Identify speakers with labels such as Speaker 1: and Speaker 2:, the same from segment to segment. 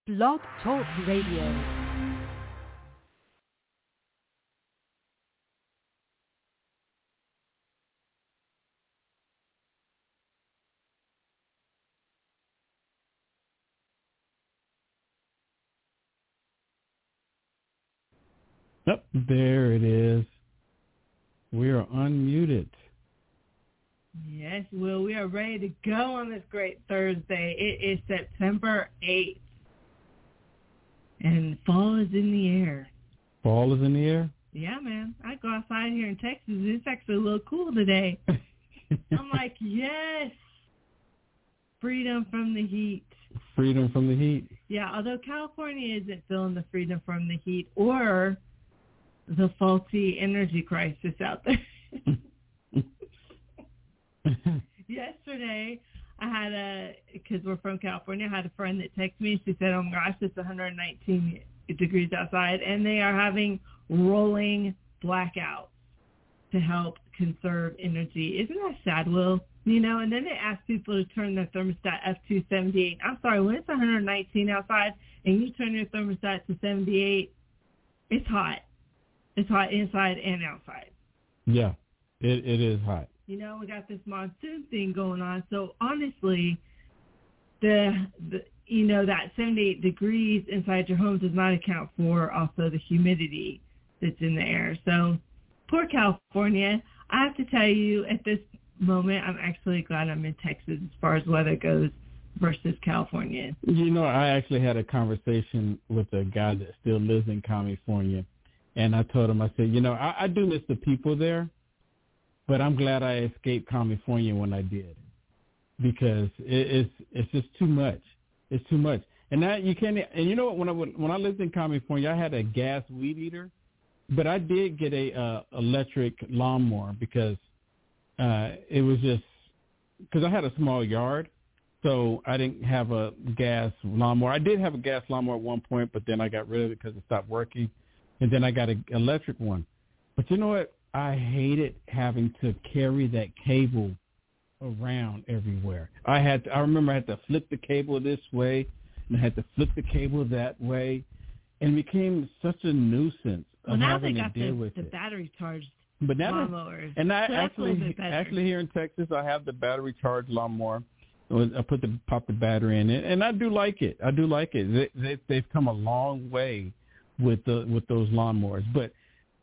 Speaker 1: Blog Talk Radio.
Speaker 2: Yep, there it is. We are unmuted.
Speaker 3: Yes, Will, we are ready to go on this great Thursday. It is September 8th, and fall is in the air.
Speaker 2: Fall is in the air?
Speaker 3: Yeah, man. I go outside here in Texas. It's actually a little cool today. I'm like, yes, freedom from the heat.
Speaker 2: Freedom from the heat.
Speaker 3: Yeah, although California isn't feeling the freedom from the heat or the faulty energy crisis out there. Yesterday, I had because we're from California, I had a friend that texted me. She said, oh my gosh, it's 119 degrees outside, and they are having rolling blackouts to help conserve energy. Isn't that sad, Will? You know, and then they ask people to turn their thermostat up to 78. I'm sorry, when it's 119 outside and you turn your thermostat to 78, it's hot. It's hot inside and outside.
Speaker 2: Yeah, it is hot.
Speaker 3: You know, we got this monsoon thing going on. So honestly, the you know, that 78 degrees inside your home does not account for also the humidity that's in the air. So poor California. I have to tell you, at this moment, I'm actually glad I'm in Texas as far as weather goes versus California.
Speaker 2: You know, I actually had a conversation with a guy that still lives in California, and I told him, I said, you know, I do miss the people there, but I'm glad I escaped California when I did, because it's just too much. It's too much. And now you can't. And you know what? When I lived in California, I had a gas weed eater, but I did get a electric lawnmower because it was just because I had a small yard, so I didn't have a gas lawnmower. I did have a gas lawnmower at one point, but then I got rid of it because it stopped working, and then I got an electric one. But you know what? I hated having to carry that cable around everywhere. I remember I had to flip the cable this way, and I had to flip the cable that way, and it became such a nuisance of having to deal with
Speaker 3: the battery charged
Speaker 2: but now
Speaker 3: lawnmowers.
Speaker 2: And I
Speaker 3: so
Speaker 2: actually here in Texas, I have the battery charged lawnmower. I pop the battery in it, and I do like it. They've come a long way with those lawnmowers, but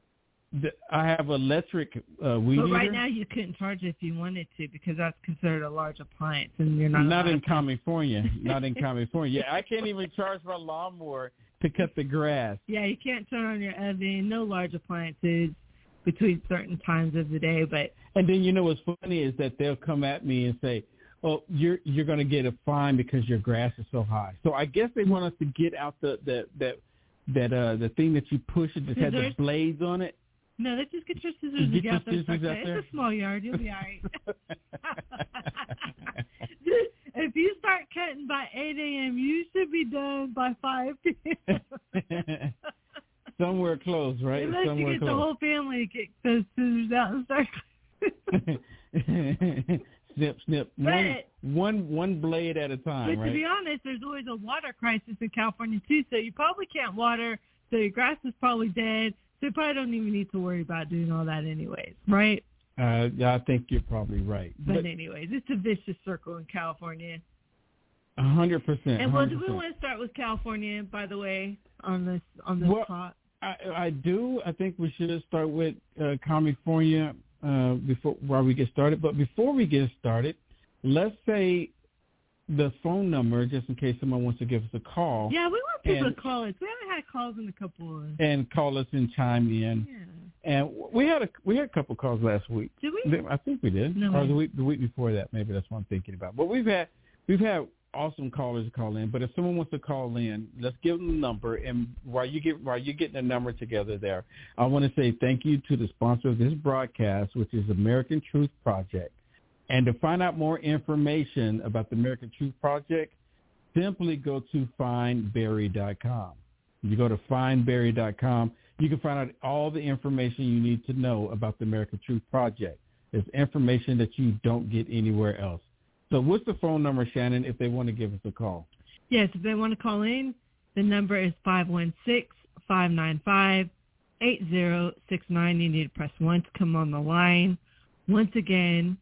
Speaker 2: I have electric weed eater.
Speaker 3: But right now you couldn't charge it if you wanted to because that's considered a large appliance, and you're not
Speaker 2: in California. Not in California. Yeah, I can't even charge my lawnmower to cut the grass.
Speaker 3: Yeah, you can't turn on your oven. No large appliances between certain times of the day.
Speaker 2: And then you know what's funny is that they'll come at me and say, "Oh, you're going to get a fine because your grass is so high." So I guess they want us to get out the thing that you push it that has the blades on it.
Speaker 3: No, let's just get your scissors and get out there. It's a small yard. You'll be all right. If you start cutting by 8 a.m., you should be done by 5 p.m.
Speaker 2: Somewhere close, right?
Speaker 3: Unless
Speaker 2: Somewhere
Speaker 3: you get
Speaker 2: close.
Speaker 3: the whole family to get those scissors out and start.
Speaker 2: Snip. One blade at a time,
Speaker 3: but
Speaker 2: right?
Speaker 3: To be honest, there's always a water crisis in California, too, so you probably can't water, so your grass is probably dead. So you probably don't even need to worry about doing all that anyways, right?
Speaker 2: Yeah, I think you're probably right.
Speaker 3: But anyways, it's a vicious circle in California.
Speaker 2: 100%.
Speaker 3: And well, do we want to start with California, by the way, on this talk?
Speaker 2: I do. I think we should start with California while we get started. But before we get started, let's say the phone number, just in case someone wants to give us a call.
Speaker 3: Yeah, we want people to call us. We haven't had calls in a couple of...
Speaker 2: And call us and chime in.
Speaker 3: Yeah.
Speaker 2: And we had a couple calls last week.
Speaker 3: Did we?
Speaker 2: I think we did.
Speaker 3: No.
Speaker 2: Or the week before that. Maybe that's what I'm thinking about. But we've had awesome callers call in. But if someone wants to call in, let's give them the number. And while you're getting the number together there, I want to say thank you to the sponsor of this broadcast, which is American Truth Project. And to find out more information about the American Truth Project, simply go to findberry.com. You go to findberry.com, you can find out all the information you need to know about the American Truth Project. It's information that you don't get anywhere else. So what's the phone number, Shannon, if they want to give us a call?
Speaker 3: Yes, if they want to call in, The number is 516-595-8069. You need to press 1 to come on the line. Once again,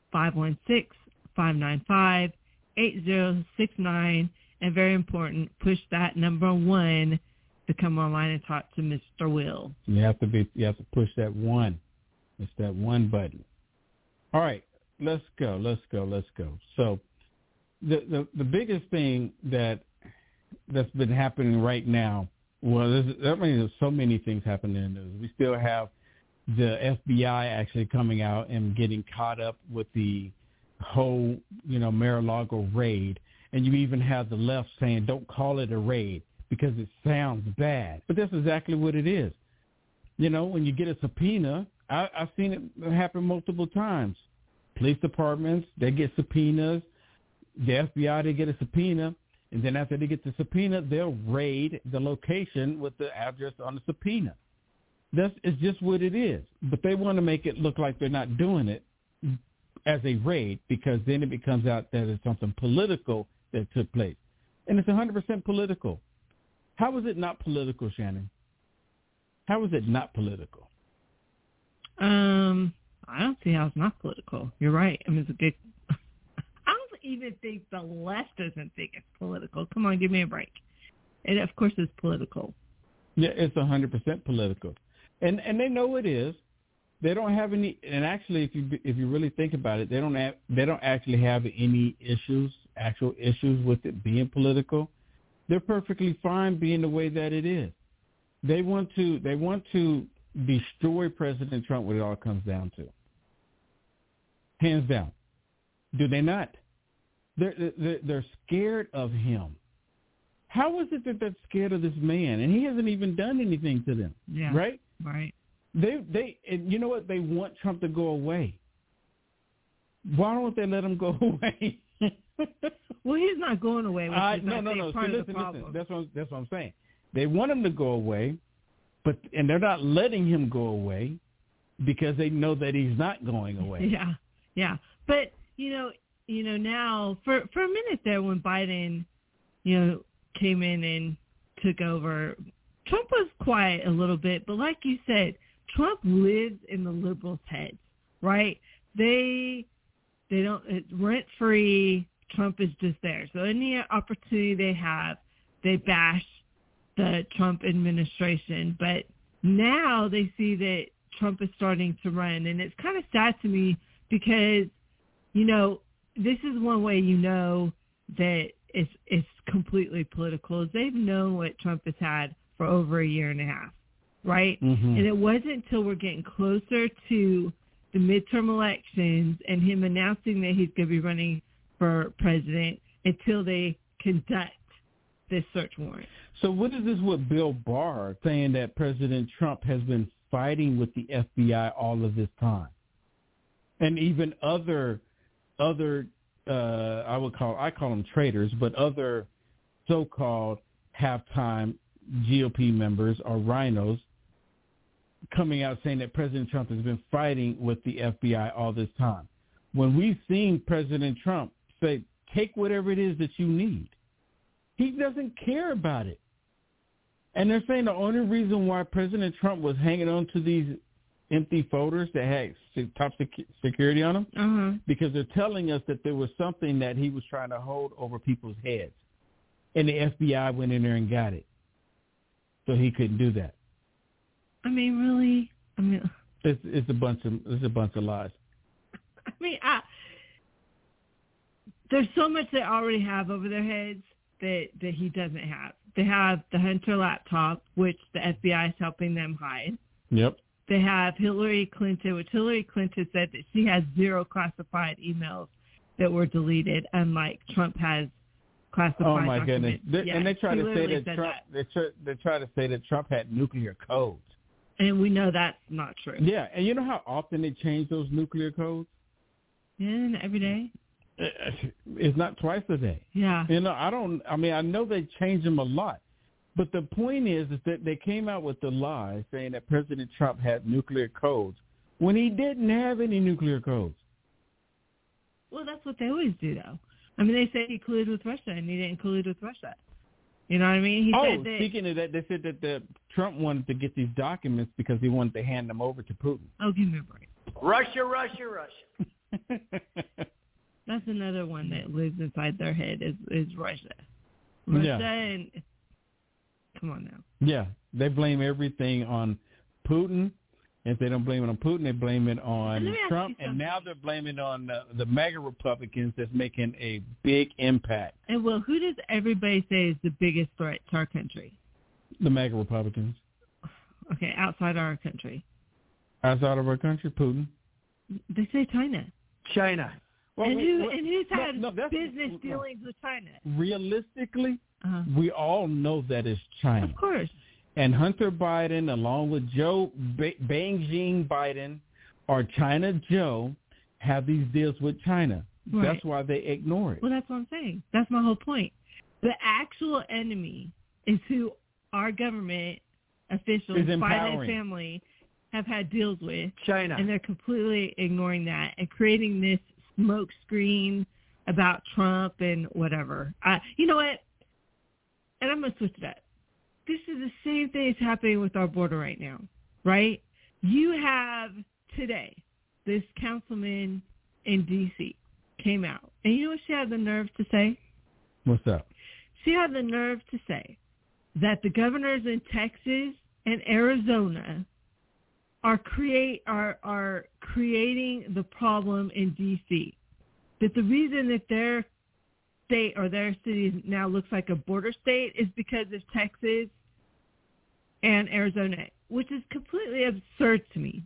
Speaker 3: 516-595-8069. And very important, push that number 1 to come online and talk to Mr. Will.
Speaker 2: You have to push that 1. It's that 1 button. All right, let's go. So the biggest thing that's been happening right now, there's so many things happening in the news. We still have the FBI actually coming out and getting caught up with the whole, Mar-a-Lago raid. And you even have the left saying, don't call it a raid because it sounds bad. But that's exactly what it is. When you get a subpoena, I've seen it happen multiple times. Police departments, they get subpoenas. The FBI, they get a subpoena. And then after they get the subpoena, they'll raid the location with the address on the subpoena. It's just what it is. But they want to make it look like they're not doing it as a raid because then it becomes out that it's something political that took place. And it's 100% political. How is it not political, Shannon? How is it not political?
Speaker 3: I don't see how it's not political. You're right. I mean, it's a good... I don't even think the left doesn't think it's political. Come on, give me a break. And of course it's political.
Speaker 2: Yeah, it's 100% political. And they know it is. They don't have any, and actually, if you really think about it, they don't actually have any actual issues with it being political. They're perfectly fine being the way that it is. They want to destroy President Trump. What it all comes down to, hands down. Do they not? They're scared of him. How is it that they're scared of this man? And he hasn't even done anything to them.
Speaker 3: Yeah.
Speaker 2: Right.
Speaker 3: Right.
Speaker 2: They and you know what? They want Trump to go away. Why don't they let him go away?
Speaker 3: Well, he's not going away.
Speaker 2: No. Listen. That's what I'm saying. They want him to go away, and they're not letting him go away because they know that he's not going away.
Speaker 3: Yeah. But now for a minute there when Biden, came in and took over, Trump was quiet a little bit. But like you said, Trump lives in the liberals' heads, right? They don't, rent-free. Trump is just there. So any opportunity they have, they bash the Trump administration. But now they see that Trump is starting to run. And it's kind of sad to me because, this is one way that it's completely political. They've known what Trump has had for over a year and a half, right?
Speaker 2: Mm-hmm.
Speaker 3: And it wasn't until we're getting closer to the midterm elections and him announcing that he's going to be running for president until they conduct this search warrant.
Speaker 2: So what is this with Bill Barr saying that President Trump has been fighting with the FBI all of this time? And even other I call them traitors, but other so-called halftime GOP members or rhinos coming out saying that President Trump has been fighting with the FBI all this time. When we've seen President Trump say, take whatever it is that you need, he doesn't care about it. And they're saying the only reason why President Trump was hanging on to these empty folders that had top security on them, because they're telling us that there was something that he was trying to hold over people's heads. And the FBI went in there and got it. So he couldn't do that.
Speaker 3: I mean, really?
Speaker 2: It's a bunch of lies.
Speaker 3: I mean, there's so much they already have over their heads that he doesn't have. They have the Hunter laptop, which the FBI is helping them hide.
Speaker 2: Yep.
Speaker 3: They have Hillary Clinton, which Hillary Clinton said that she has 0 classified emails that were deleted, unlike Trump has classified
Speaker 2: documents. Oh my
Speaker 3: documents.
Speaker 2: goodness! And they try to say that Trump. They try to say that Trump had nuclear codes.
Speaker 3: And we know that's not true.
Speaker 2: Yeah, and you know how often they change those nuclear codes?
Speaker 3: Yeah, every day.
Speaker 2: It's not twice a day.
Speaker 3: Yeah.
Speaker 2: I know they change them a lot. But the point is that they came out with the lie saying that President Trump had nuclear codes when he didn't have any nuclear codes.
Speaker 3: Well, that's what they always do, though. I mean, they say he colluded with Russia, and he didn't collude with Russia. You know what I mean? He said that,
Speaker 2: speaking of that, they said that Trump wanted to get these documents because he wanted to hand them over to Putin.
Speaker 3: Oh, give me a break.
Speaker 4: Russia, Russia, Russia.
Speaker 3: That's another one that lives inside their head is Russia. Russia and come on now.
Speaker 2: Yeah, they blame everything on Putin. If they don't blame it on Putin, they blame it on Trump. And now they're blaming it on the MAGA Republicans that's making a big impact.
Speaker 3: And, well, who does everybody say is the biggest threat to our country?
Speaker 2: The MAGA Republicans.
Speaker 3: Okay, outside our country.
Speaker 2: Outside of our country, Putin.
Speaker 3: They say China.
Speaker 4: China.
Speaker 3: Well, and who's had business dealings with China?
Speaker 2: Realistically, we all know that it's China.
Speaker 3: Of course.
Speaker 2: And Hunter Biden, along with Joe Beijing Biden, or China Joe, have these deals with China.
Speaker 3: Right.
Speaker 2: That's why they ignore it.
Speaker 3: Well, that's what I'm saying. That's my whole point. The actual enemy is who our government officials, Biden family, have had deals with.
Speaker 4: China.
Speaker 3: And they're completely ignoring that and creating this smoke screen about Trump and whatever. You know what? And I'm going to switch it up. This is the same thing that's happening with our border right now, right? You have today this councilman in D.C. came out. And you know what she had the nerve to say?
Speaker 2: What's up?
Speaker 3: She had the nerve to say that the governors in Texas and Arizona are creating the problem in D.C. That the reason that their state or their city now looks like a border state is because of Texas and Arizona, which is completely absurd to me.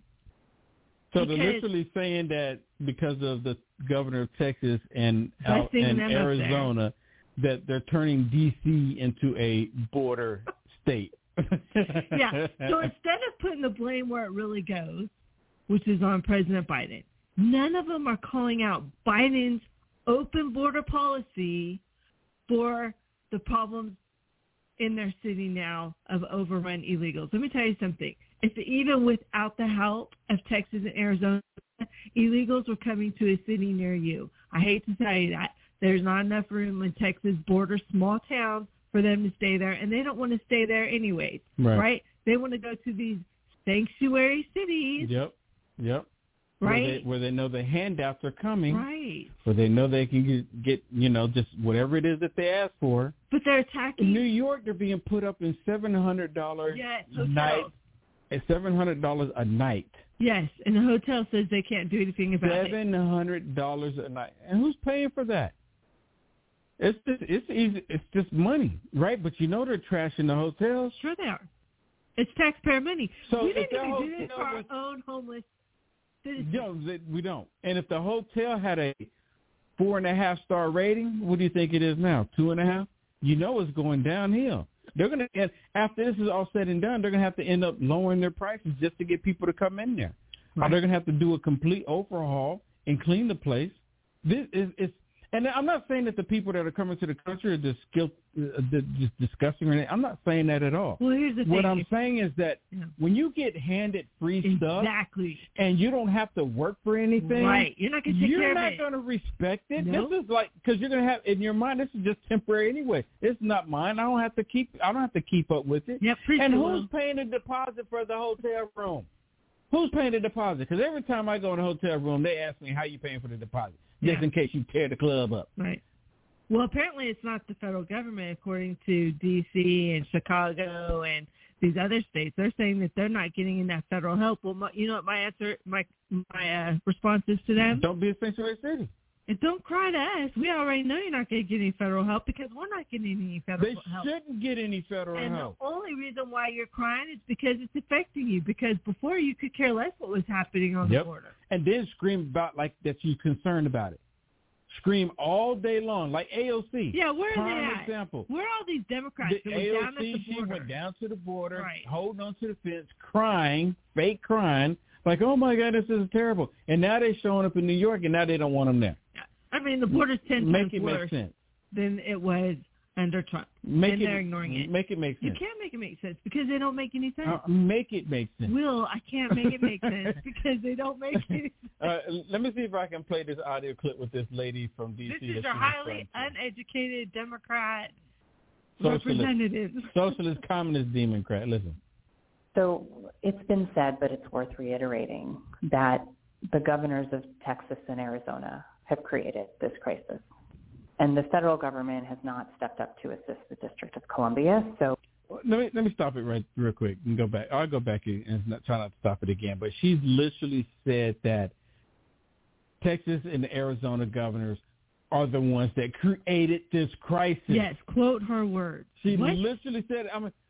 Speaker 2: So they're literally saying that because of the governor of Texas and Arizona, that they're turning D.C. into a border state.
Speaker 3: Yeah. So instead of putting the blame where it really goes, which is on President Biden, none of them are calling out Biden's open border policy for the problems in their city now of overrun illegals. Let me tell you something. If even without the help of Texas and Arizona, illegals were coming to a city near you. I hate to tell you that. There's not enough room in Texas border small towns for them to stay there, and they don't want to stay there anyways, right? They want to go to these sanctuary cities.
Speaker 2: Yep.
Speaker 3: Right?
Speaker 2: Where they know the handouts are coming.
Speaker 3: Right.
Speaker 2: Where they know they can get just whatever it is that they ask for.
Speaker 3: But they're attacking.
Speaker 2: In New York, they're being put up in $700 a night. At $700 a night.
Speaker 3: Yes, and the hotel says they can't do anything about it.
Speaker 2: $700 a night. And who's paying for that? It's easy. It's just money, right? But they're trashing the hotels.
Speaker 3: Sure they are. It's taxpayer money.
Speaker 2: So
Speaker 3: we didn't even do this for our own homeless citizens.
Speaker 2: No, we don't. And if the hotel had a 4.5-star rating, what do you think it is now? 2.5? It's going downhill. They're going to, after this is all said and done, they're going to have to end up lowering their prices just to get people to come in there. Right. Or they're going to have to do a complete overhaul and clean the place. This is and I'm not saying that the people that are coming to the country are just disgusting or anything. I'm not saying that at all.
Speaker 3: Well, here's the thing.
Speaker 2: What I'm saying is that when you get handed free stuff and you don't have to work for anything,
Speaker 3: right? You're not going to take care of it.
Speaker 2: You're not going to respect it.
Speaker 3: Nope.
Speaker 2: This is because you're going to have in your mind. This is just temporary anyway. It's not mine. I don't have to keep up with it.
Speaker 3: Yep.
Speaker 2: And who's paying the deposit for the hotel room? Who's paying the deposit? Because every time I go in a hotel room, they ask me how you paying for the deposit. Just in case you tear the club up.
Speaker 3: Right. Well, apparently it's not the federal government, according to D.C. and Chicago and these other states. They're saying that they're not getting enough federal help. Well, you know what my answer, my response is to them?
Speaker 2: Don't be a sanctuary city.
Speaker 3: And don't cry to us. We already know you're not going to get any federal help because we're not getting any federal help.
Speaker 2: They shouldn't get any federal help.
Speaker 3: And the only reason why you're crying is because it's affecting you. Because before you could care less what was happening on the border.
Speaker 2: And then scream about like that you're concerned about it. Scream all day long, like AOC.
Speaker 3: Yeah, where are they at?
Speaker 2: Example.
Speaker 3: Where are all these Democrats that went down at the border?
Speaker 2: She went down to the border, holding on to the fence, crying, fake crying, like, oh, my God, this is terrible. And now they're showing up in New York, and now they don't want them there.
Speaker 3: I mean, the border's 10 times worse
Speaker 2: make sense.
Speaker 3: than it was under Trump. They're ignoring it.
Speaker 2: Make it make sense.
Speaker 3: You can't make it make sense because they don't make any sense.
Speaker 2: Make it make sense.
Speaker 3: Will, I can't make it make sense because they don't make any sense.
Speaker 2: Let me see if I can play this audio clip with this lady from D.C.
Speaker 3: This is a highly uneducated Democrat representatives.
Speaker 2: Socialist, communist, Democrat. Listen.
Speaker 5: So it's been said, but it's worth reiterating, that the governors of Texas and Arizona have created this crisis. And the federal government has not stepped up to assist the District of Columbia. So
Speaker 2: let me stop it real quick and go back. I'll go back and try not to stop it again. But she's literally said that Texas and the Arizona governors are the ones that created this crisis.
Speaker 3: Yes, quote her words.
Speaker 2: She literally said,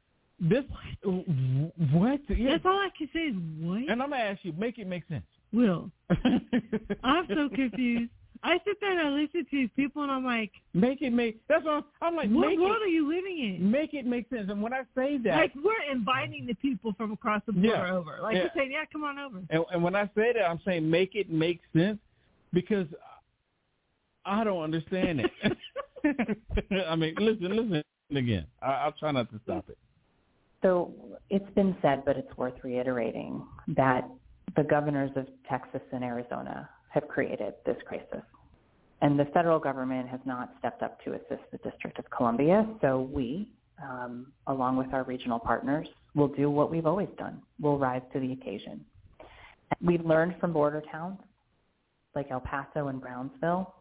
Speaker 2: what? Yeah.
Speaker 3: That's all I can say is what?
Speaker 2: And I'm going to ask you, make it make sense.
Speaker 3: Will. I'm so confused. I sit there and I listen to these people and I'm like,
Speaker 2: that's what I'm like,
Speaker 3: what world are you living in?
Speaker 2: Make it make sense. And when I say that,
Speaker 3: like, we're inviting the people from across the border over. Like, we're saying, yeah, come on over.
Speaker 2: And when I say that, I'm saying make it make sense, because I don't understand it. I mean, listen again. I'll try not to stop it.
Speaker 5: So it's been said, but it's worth reiterating, that the governors of Texas and Arizona have created this crisis. And the federal government has not stepped up to assist the District of Columbia. So we, along with our regional partners, will do what we've always done. We'll rise to the occasion. We've learned from border towns like El Paso and Brownsville.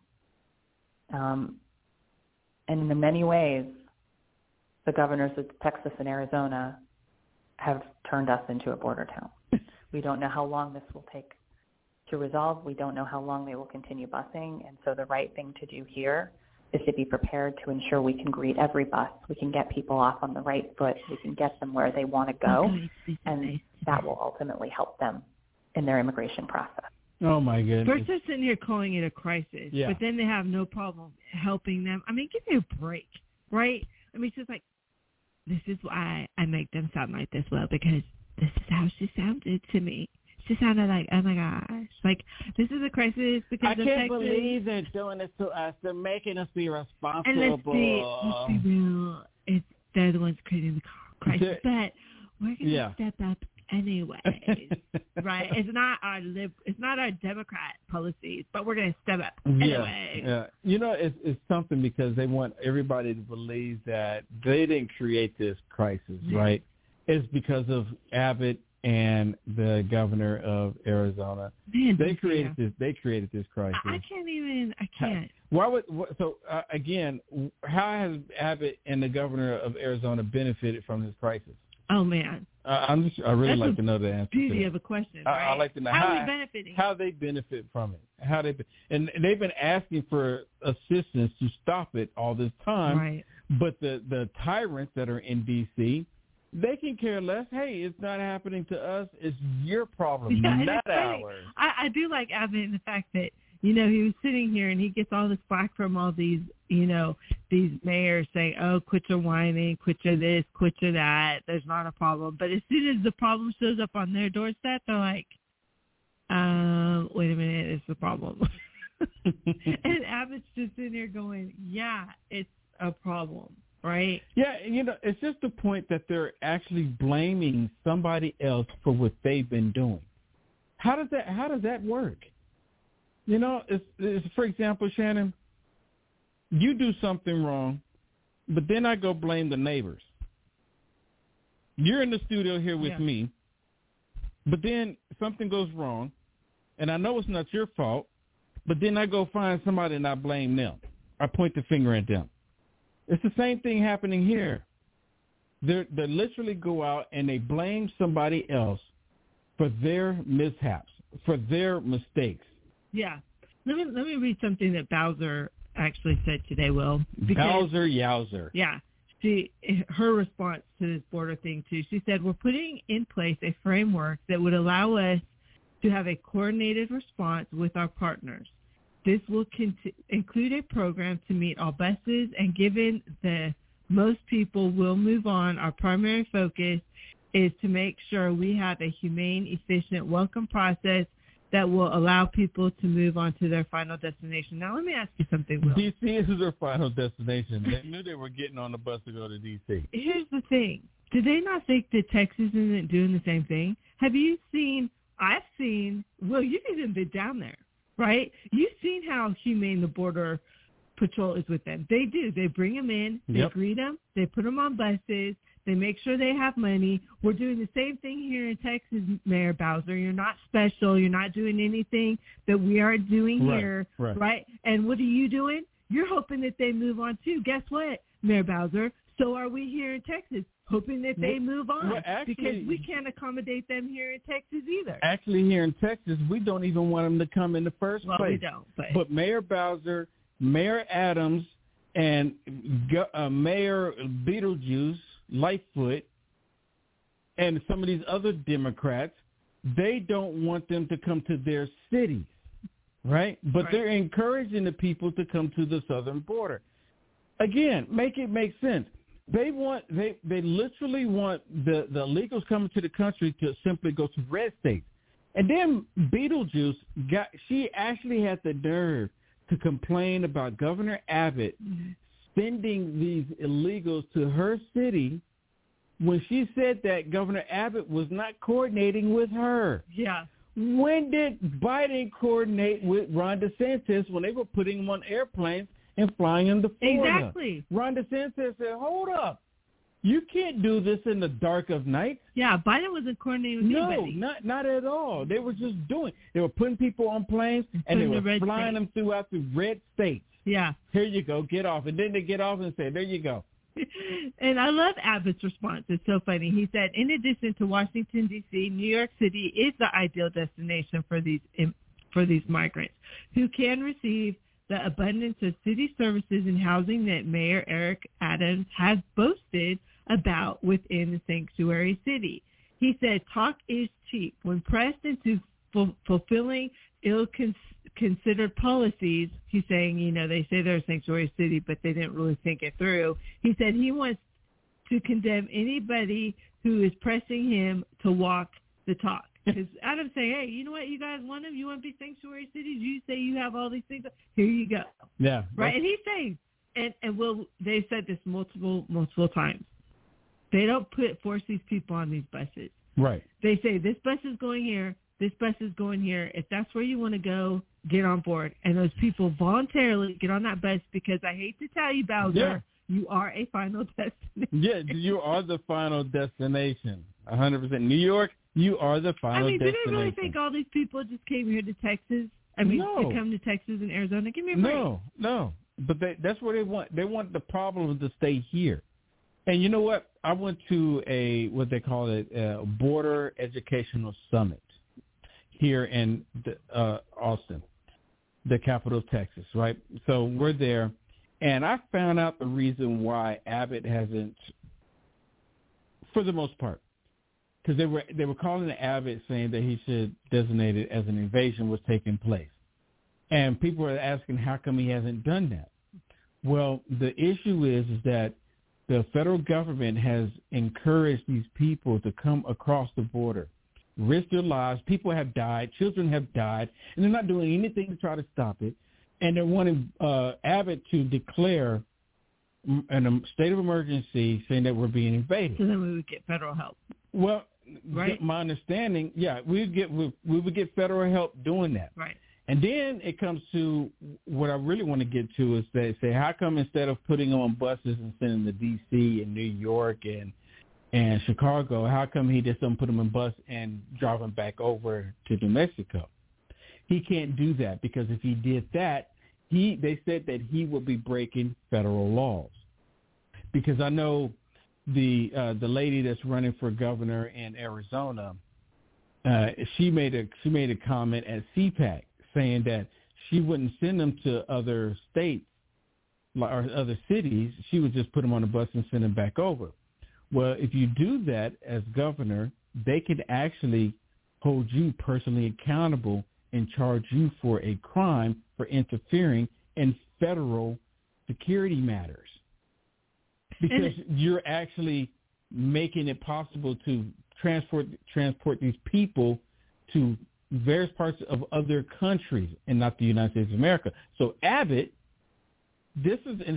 Speaker 5: And in many ways, the governors of Texas and Arizona have turned us into a border town. We don't know how long this will take to resolve. We don't know how long they will continue busing. And so the right thing to do here is to be prepared to ensure we can greet every bus. We can get people off on the right foot. We can get them where they want to go. And that will ultimately help them in their immigration process.
Speaker 2: Oh, my goodness.
Speaker 3: First they're sitting here calling it a crisis, but then they have no problem helping them. I mean, give me a break, right? I mean, it's just like, this is why I make them sound like this, Will, because this is how she sounded to me. She sounded like, oh, my gosh. Like, this is a crisis because of Texas. I can't
Speaker 2: believe they're doing this to us. They're making us be responsible.
Speaker 3: And let's be real. They're the ones creating the crisis. But we're going to step up anyway, right? It's not our Democrat policies, but we're going to step up anyway.
Speaker 2: Yeah. You know, it's something, because they want everybody to believe that they didn't create this crisis, right? It's because of Abbott and the governor of Arizona.
Speaker 3: Man,
Speaker 2: they created this crisis.
Speaker 3: I can't.
Speaker 2: Again, how has Abbott and the governor of Arizona benefited from this crisis?
Speaker 3: Oh, man.
Speaker 2: I really like to know the answer.
Speaker 3: Beauty of a question. Right?
Speaker 2: I like to know
Speaker 3: how are they benefiting?
Speaker 2: How they benefit from it. And they've been asking for assistance to stop it all this time.
Speaker 3: Right.
Speaker 2: But the tyrants that are in D.C., they can care less. Hey, it's not happening to us. It's your problem, not ours.
Speaker 3: I do like Abbott in the fact that, you know, he was sitting here and he gets all this flack from all these, you know, these mayors saying, oh, quit your whining, quit your this, quit your that. There's not a problem. But as soon as the problem shows up on their doorstep, they're like, wait a minute, it's the problem. And Abbott's just in there going, yeah, it's a problem. Right?
Speaker 2: Yeah, you know, it's just the point that they're actually blaming somebody else for what they've been doing. How does that work? You know, it's for example, Shannon, you do something wrong, but then I go blame the neighbors. You're in the studio here with me, but then something goes wrong, and I know it's not your fault, but then I go find somebody and I blame them. I point the finger at them. It's the same thing happening here. They literally go out and they blame somebody else for their mishaps, for their mistakes.
Speaker 3: Yeah. Let me read something that Bowser actually said today, Will.
Speaker 2: Bowser Yowzer.
Speaker 3: Yeah. Her response to this border thing, too. She said, we're putting in place a framework that would allow us to have a coordinated response with our partners. This will include a program to meet all buses, and given that most people will move on, our primary focus is to make sure we have a humane, efficient welcome process that will allow people to move on to their final destination. Now, let me ask you something, Will.
Speaker 2: D.C. is their final destination. They knew they were getting on the bus to go to D.C.
Speaker 3: Here's the thing. Do they not think that Texas isn't doing the same thing? Have you seen, Will, you've even been down there. Right? You've seen how humane the border Patrol is with them. They do. They bring them in. They greet them. They put them on buses. They make sure they have money. We're doing the same thing here in Texas, Mayor Bowser. You're not special. You're not doing anything that we are doing here, right? And what are you doing? You're hoping that they move on too. Guess what, Mayor Bowser? So are we here in Texas, hoping that they move on, because we can't accommodate them here in Texas either.
Speaker 2: Actually, here in Texas, we don't even want them to come in the first place.
Speaker 3: We don't.
Speaker 2: But Mayor Bowser, Mayor Adams, and Mayor Beetlejuice, Lightfoot, and some of these other Democrats, they don't want them to come to their cities, right? But they're encouraging the people to come to the southern border. Again, make it make sense. They literally want the illegals coming to the country to simply go to red states. And then Beetlejuice she actually had the nerve to complain about Governor Abbott sending these illegals to her city when she said that Governor Abbott was not coordinating with her.
Speaker 3: Yeah.
Speaker 2: When did Biden coordinate with Ron DeSantis when they were putting him on airplanes and flying him to Florida?
Speaker 3: Exactly.
Speaker 2: Ron DeSantis said, hold up. You can't do this in the dark of night.
Speaker 3: Yeah, Biden wasn't coordinating with anybody.
Speaker 2: No, not at all. They were just doing. They were putting people on planes and they were flying them throughout the red states.
Speaker 3: Yeah.
Speaker 2: Here you go, get off. And then they get off and say, there you go.
Speaker 3: And I love Abbott's response. It's so funny. He said, in addition to Washington, D.C., New York City is the ideal destination for these migrants who can receive the abundance of city services and housing that Mayor Eric Adams has boasted about within the sanctuary city. He said, talk is cheap. When pressed into fulfilling ill-considered policies, he's saying, they say they're a sanctuary city, but they didn't really think it through. He said he wants to condemn anybody who is pressing him to walk the talk. Because Adam's saying, hey, you know what, you guys want them? You want to be sanctuary cities? You say you have all these things. Here you go.
Speaker 2: Yeah.
Speaker 3: Right? And he's saying, and they've said this multiple times, they don't force these people on these buses.
Speaker 2: Right.
Speaker 3: They say, this bus is going here, this bus is going here. If that's where you want to go, get on board. And those people voluntarily get on that bus because I hate to tell you, Bowser, you are a final destination.
Speaker 2: Yeah, you are the final destination. 100%. New York, you are the final destination.
Speaker 3: Do they really think all these people just came here to Texas? To come to Texas and Arizona? Give me a break.
Speaker 2: No. But that's what they want. They want the problems to stay here. And you know what? I went to a border educational summit here in Austin, the capital of Texas, right? So we're there, and I found out the reason why Abbott hasn't, for the most part, because they were calling Abbott saying that he should designate it as an invasion was taking place. And people are asking how come he hasn't done that. Well, the issue is that the federal government has encouraged these people to come across the border, risk their lives. People have died. Children have died. And they're not doing anything to try to stop it. And they're wanting Abbott to declare a state of emergency saying that we're being invaded.
Speaker 3: So then we would get federal help.
Speaker 2: Well,
Speaker 3: right?
Speaker 2: My understanding, we would get federal help doing that.
Speaker 3: Right.
Speaker 2: And then it comes to what I really want to get to is they say, how come instead of putting them on buses and sending them to D.C. and New York and Chicago, how come he just don't put them in bus and drive them back over to New Mexico? He can't do that because if he did that, they said that he would be breaking federal laws. Because I know the lady that's running for governor in Arizona, she made a comment at CPAC saying that she wouldn't send them to other states or other cities. She would just put them on a bus and send them back over. Well, if you do that as governor, they could actually hold you personally accountable and charge you for a crime for interfering in federal security matters. Because you're actually making it possible to transport these people to various parts of other countries and not the United States of America. So Abbott, this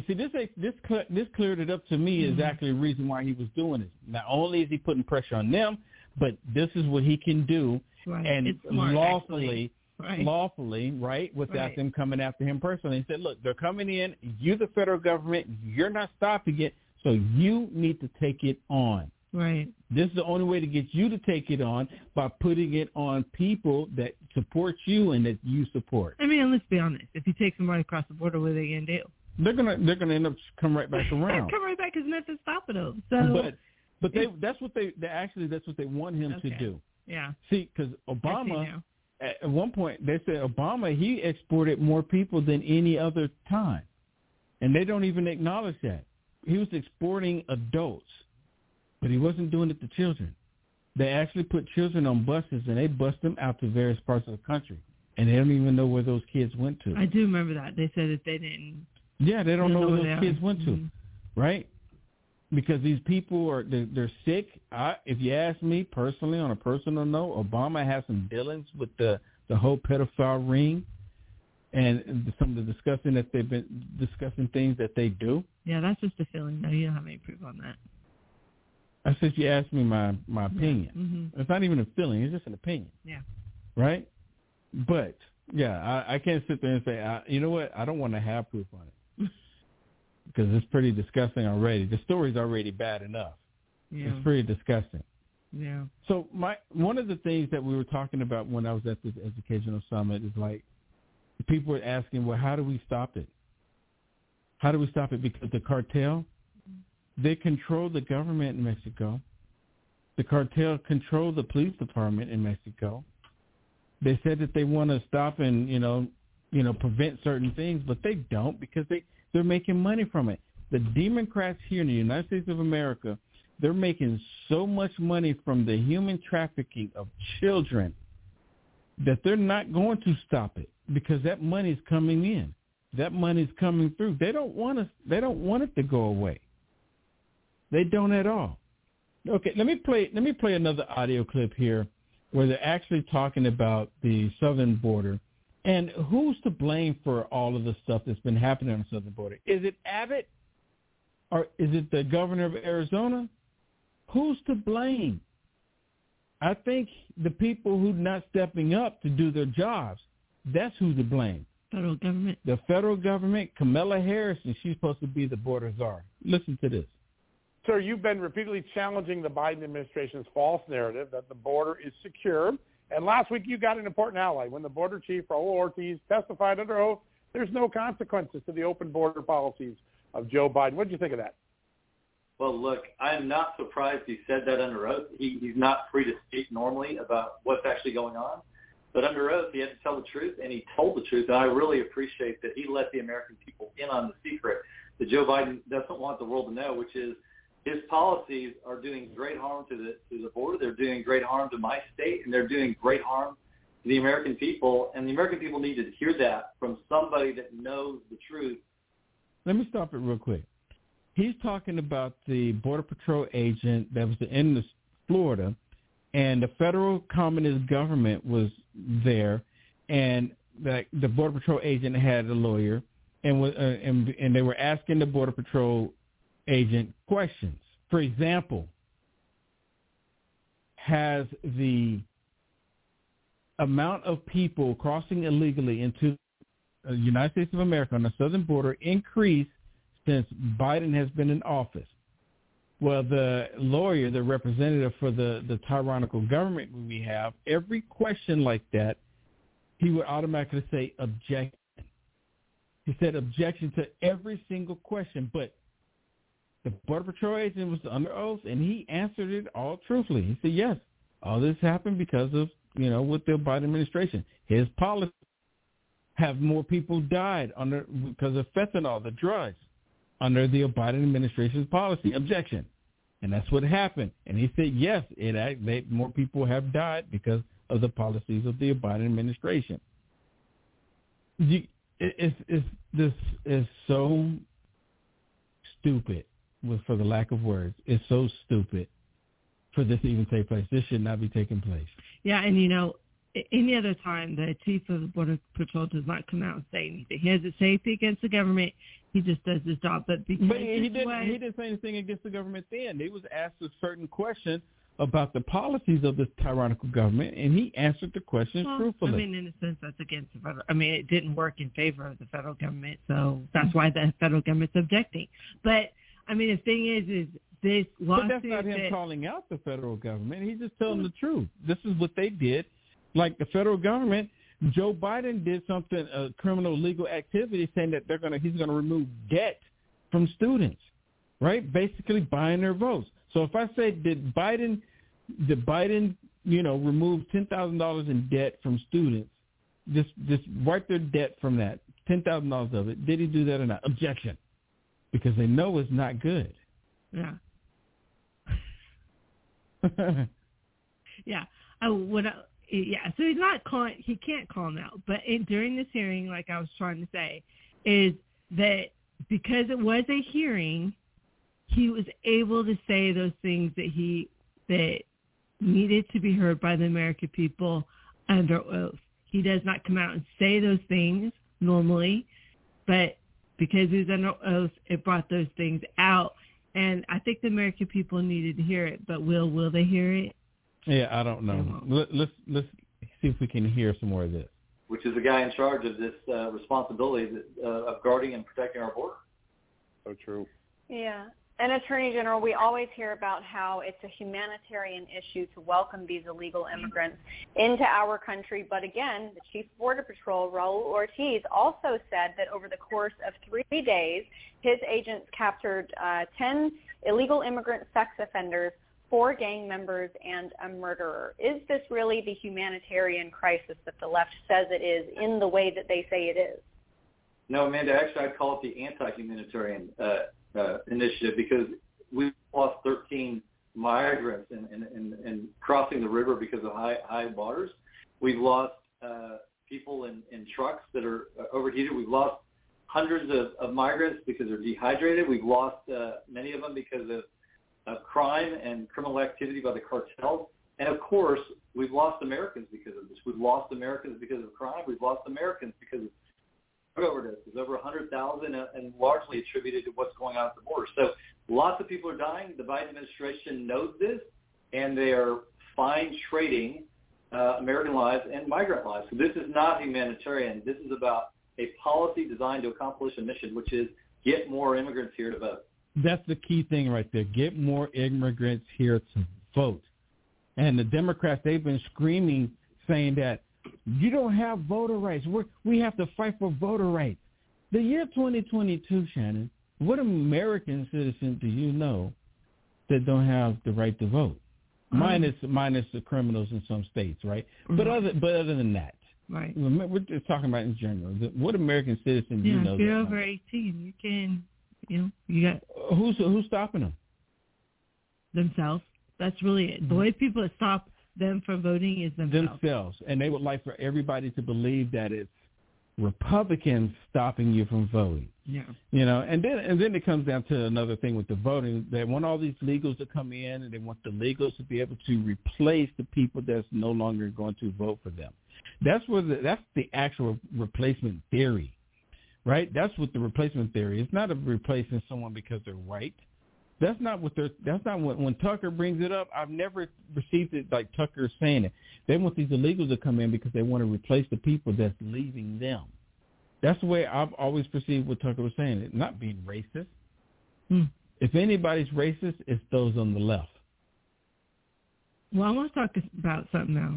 Speaker 2: cleared it up to me exactly the reason why he was doing it. Not only is he putting pressure on them, but this is what he can do,
Speaker 3: right.
Speaker 2: and
Speaker 3: it's smart,
Speaker 2: lawfully lawfully, right, without them coming after him personally. He said, look, they're coming in. You, the federal government, you're not stopping it, so you need to take it on.
Speaker 3: Right.
Speaker 2: This is the only way to get you to take it on, by putting it on people that support you and that you support.
Speaker 3: I mean, let's be honest. If you take somebody across the border, what are they going to do?
Speaker 2: They're gonna end up come right back around.
Speaker 3: Come right back because nothing's stopping them. So,
Speaker 2: but that's what they want him to do.
Speaker 3: Yeah.
Speaker 2: See, because Obama, at one point they said Obama, he exported more people than any other time, and they don't even acknowledge that. He was exporting adults, but he wasn't doing it to children. They actually put children on buses and they bus them out to various parts of the country, and they don't even know where those kids went to.
Speaker 3: I do remember that. They said that they didn't.
Speaker 2: Yeah, they don't know where those kids went to, right? Because these people they're sick. If you ask me personally, on a personal note, Obama has some dealings with the whole pedophile ring, and some of the discussing things that they do.
Speaker 3: Yeah, that's just a feeling. No, you don't have any proof on that.
Speaker 2: I said you asked me my opinion.
Speaker 3: Yeah. Mm-hmm.
Speaker 2: It's not even a feeling; it's just an opinion.
Speaker 3: Yeah.
Speaker 2: Right. But yeah, I can't sit there and say, you know what? I don't want to have proof on it. Because it's pretty disgusting already. The story's already bad enough. Yeah. It's pretty disgusting.
Speaker 3: Yeah.
Speaker 2: So one of the things that we were talking about when I was at this educational summit is like, people were asking, well, how do we stop it? How do we stop it? Because the cartel, they control the government in Mexico. The cartel control the police department in Mexico. They said that they want to stop and, prevent certain things, but they don't, because they're making money from it. The Democrats here in the United States of America, they're making so much money from the human trafficking of children that they're not going to stop it, because that money's coming in. That money's coming through. They don't want it to go away. They don't at all. Okay, let me play another audio clip here where they're actually talking about the southern border. And who's to blame for all of the stuff that's been happening on the southern border? Is it Abbott, or is it the governor of Arizona? Who's to blame? I think the people who are not stepping up to do their jobs, that's who to blame.
Speaker 3: Federal government. The
Speaker 2: federal government, Kamala Harris, and she's supposed to be the border czar. Listen to this.
Speaker 6: Sir, you've been repeatedly challenging the Biden administration's false narrative that the border is secure. And last week you got an important ally when the border chief, Raul Ortiz, testified under oath there's no consequences to the open border policies of Joe Biden. What did you think of that?
Speaker 7: Well, look, I'm not surprised he said that under oath. He's not free to speak normally about what's actually going on. But under oath, he had to tell the truth, and he told the truth. And I really appreciate that he let the American people in on the secret that Joe Biden doesn't want the world to know, which is his policies are doing great harm to the border. They're doing great harm to my state, and they're doing great harm to the American people. And the American people need to hear that from somebody that knows the truth.
Speaker 2: Let me stop it real quick. He's talking about the Border Patrol agent that was in Florida, and the federal communist government was there, and the Border Patrol agent had a lawyer, and they were asking the Border Patrol agent questions. For example, has the amount of people crossing illegally into the United States of America on the southern border increased since Biden has been in office? Well, the lawyer, the representative for the tyrannical government we have, every question like that, he would automatically say objection. He said objection to every single question, but the Border Patrol agent was under oath, and he answered it all truthfully. He said, yes, all this happened because of, with the Biden administration. His policy have more people died because of fentanyl, the drugs, under the Biden administration's policy. Objection. And that's what happened. And he said, yes, more people have died because of the policies of the Biden administration. This is so stupid, for the lack of words. It's so stupid for this to even take place. This should not be taking place.
Speaker 3: Yeah, and any other time the chief of the Border Patrol does not come out and say anything. He has a safety against the government. He just does his job. But he
Speaker 2: didn't say anything against the government then. He was asked a certain question about the policies of this tyrannical government, and he answered the questions truthfully.
Speaker 3: I mean, in a sense, that's against the federal. I mean, it didn't work in favor of the federal government, so that's why the federal government's objecting. But I mean, the thing is this lawsuit.
Speaker 2: But that's not him calling out the federal government. He's just telling the truth. This is what they did. Like the federal government, Joe Biden did something, a criminal legal activity, saying that he's gonna remove debt from students, right? Basically buying their votes. So if I say, did Biden, remove $10,000 in debt from students, just wipe their debt from that, $10,000 of it, did he do that or not? Objection, because they know it's not good.
Speaker 3: Yeah. Yeah. So he's not calling. He can't call him out. But during this hearing, like I was trying to say, is that because it was a hearing, he was able to say those things that needed to be heard by the American people under oath. He does not come out and say those things normally, but because he was under oath, it brought those things out. And I think the American people needed to hear it, but will they hear it?
Speaker 2: Yeah, I don't know. Let's see if we can hear some more of this.
Speaker 7: Which is the guy in charge of this responsibility of guarding and protecting our border.
Speaker 6: So true.
Speaker 8: Yeah. And Attorney General, we always hear about how it's a humanitarian issue to welcome these illegal immigrants into our country. But again, the Chief of Border Patrol, Raul Ortiz, also said that over the course of 3 days, his agents captured 10 illegal immigrant sex offenders, 4 gang members, and a murderer. Is this really the humanitarian crisis that the left says it is in the way that they say it is?
Speaker 7: No, Amanda, actually I'd call it the anti-humanitarian initiative, because we lost 13 migrants in crossing the river because of high waters. We've lost people in trucks that are overheated. We've lost hundreds of migrants because they're dehydrated. We've lost many of them because of crime and criminal activity by the cartels. And, of course, we've lost Americans because of this. We've lost Americans because of crime. We've lost Americans because of overdoses, over 100,000, and largely attributed to what's going on at the border. So lots of people are dying. The Biden administration knows this, and they are fine trading American lives and migrant lives. So this is not humanitarian. This is about a policy designed to accomplish a mission, which is get more immigrants here to vote.
Speaker 2: That's the key thing right there. Get more immigrants here to vote. And the Democrats, they've been screaming, saying that you don't have voter rights. We have to fight for voter rights. The year 2022, Shannon, what American citizen do you know that don't have the right to vote? Minus the criminals in some states, right? Mm-hmm. But other than that,
Speaker 3: right?
Speaker 2: We're just talking about in general. What American citizen do you know?
Speaker 3: If you're over 18, you can, you got
Speaker 2: who's stopping them?
Speaker 3: Themselves. That's really it. The way people stop them from voting is themselves.
Speaker 2: And they would like for everybody to believe that it's Republicans stopping you from voting.
Speaker 3: Yeah.
Speaker 2: And then it comes down to another thing with the voting. They want all these legals to come in, and they want the legals to be able to replace the people that's no longer going to vote for them. That's the actual replacement theory, right? That's what the replacement theory is. It's not replacing someone because they're white. That's not when Tucker brings it up. I've never received it like Tucker saying it. They want these illegals to come in because they want to replace the people that's leaving them. That's the way I've always perceived what Tucker was saying. It's not being racist. If anybody's racist, it's those on the left.
Speaker 3: Well, I want to talk about something else.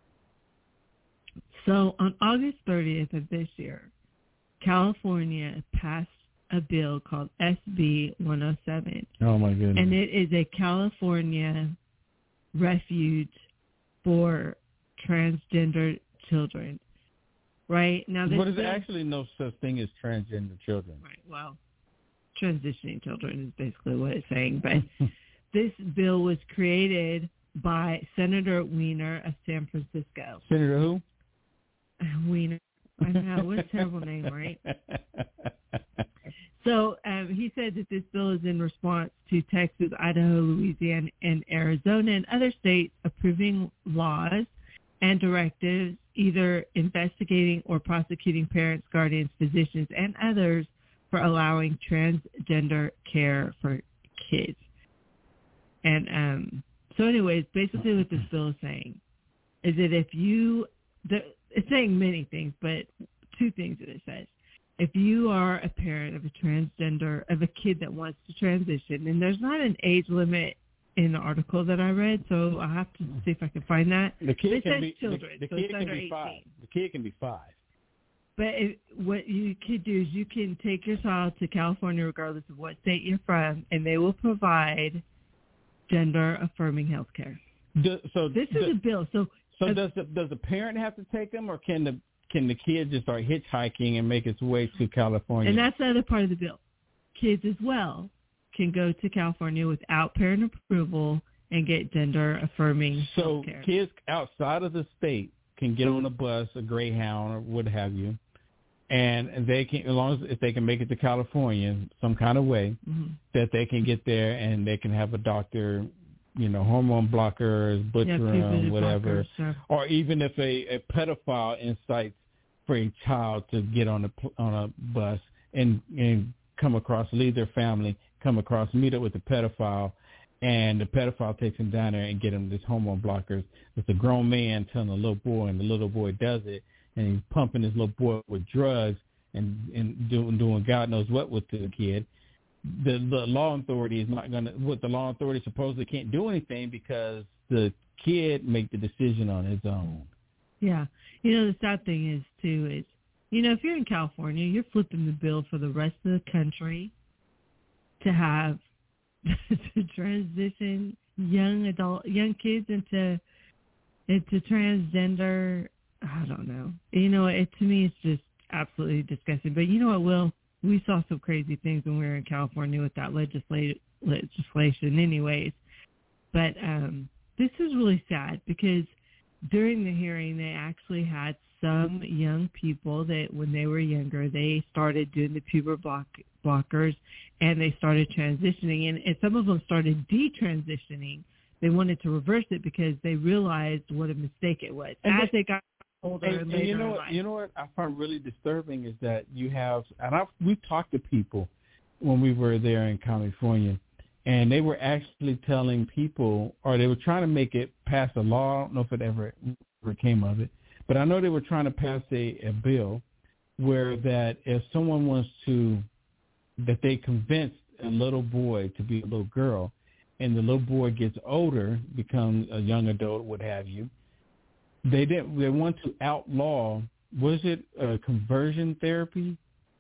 Speaker 3: So on August 30th of this year, California passed a bill called SB 107.
Speaker 2: Oh, my goodness.
Speaker 3: And it is a California refuge for transgender children. Right? Now,
Speaker 2: there's actually no such thing as transgender children.
Speaker 3: Right. Well, transitioning children is basically what it's saying. But this bill was created by Senator Weiner of San Francisco.
Speaker 2: Senator who?
Speaker 3: Weiner. I know. What a terrible name, right? So he said that this bill is in response to Texas, Idaho, Louisiana, and Arizona, and other states approving laws and directives either investigating or prosecuting parents, guardians, physicians, and others for allowing transgender care for kids. And So anyways, basically what this bill is saying is that it's saying many things, but two things that it says. If you are a parent of a transgender, of a kid that wants to transition, and there's not an age limit in the article that I read, so I'll have to see if I can find that.
Speaker 2: The kid can be
Speaker 3: children,
Speaker 2: the
Speaker 3: so
Speaker 2: kid
Speaker 3: it's
Speaker 2: can
Speaker 3: under
Speaker 2: be
Speaker 3: 18.
Speaker 2: 5. The kid can be 5.
Speaker 3: But what you could do is you can take your child to California, regardless of what state you're from, and they will provide gender-affirming health care. This is a bill. So
Speaker 2: does the parent have to take them, or can the kid just start hitchhiking and make its way to California?
Speaker 3: And that's the other part of the bill. Kids as well can go to California without parent approval and get gender-affirming health care.
Speaker 2: So kids outside of the state can get on a bus, a Greyhound, or what have you, and they can, as long as if they can make it to California some kind of way, that they can get there and they can have a doctor, hormone blockers, Butcherum, whatever, blockers, or even if a pedophile incites for a child to get on a bus and come across, leave their family, come across, meet up with the pedophile, and the pedophile takes him down there and get him this hormone blockers. It's a grown man telling a little boy, and the little boy does it, and he's pumping his little boy with drugs and doing God knows what with the kid. The law authority is not going to, the law authority supposedly can't do anything because the kid make the decision on his own.
Speaker 3: Yeah. The sad thing is, too, is, if you're in California, you're flipping the bill for the rest of the country to have to transition young kids into transgender. I don't know. To me, it's just absolutely disgusting. But you know what, Will? We saw some crazy things when we were in California with that legislation anyways. But this is really sad because during the hearing, they actually had some young people that when they were younger, they started doing the puber blockers and they started transitioning. And some of them started detransitioning. They wanted to reverse it because they realized what a mistake it was. As they got older and later in life.
Speaker 2: You know what I find really disturbing is that you have, and we talked to people when we were there in California, and they were actually telling people, or they were trying to make it pass a law. I don't know if it ever came of it, but I know they were trying to pass a bill where that if someone wants to, that they convinced a little boy to be a little girl, and the little boy gets older, becomes a young adult, what have you, they want to outlaw, was it conversion therapy?